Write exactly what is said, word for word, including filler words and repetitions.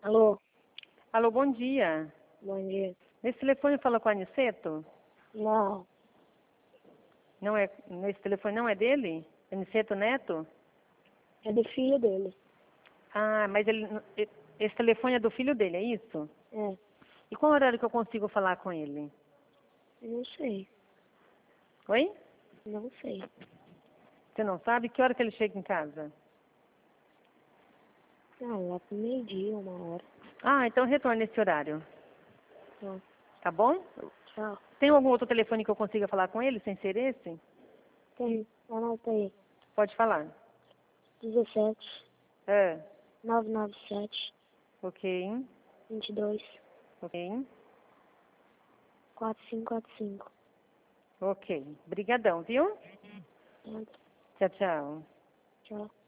Alô? Alô, bom dia. Bom dia. Nesse telefone fala com a Aniceto? Não, Não é, nesse telefone não é dele? Aniceto Neto? é do filho dele. Ah, mas ele, esse telefone é do filho dele, é isso? É, E qual horário que eu consigo falar com ele? não sei. Oi? Não sei. Você não sabe? Que hora que ele chega em casa? Ah, lá pro meio-dia, uma hora. Ah, então retorne esse horário. Tá. Tá bom? Tchau. Tem algum outro telefone que eu consiga falar com ele, sem ser esse? Tem. Anota aí. Pode falar. dezessete, É, novecentos e noventa e sete, ok, vinte e dois, ok, quatro cinco quatro cinco. ok. Brigadão, viu? Tá. Tchau, tchau. Tchau.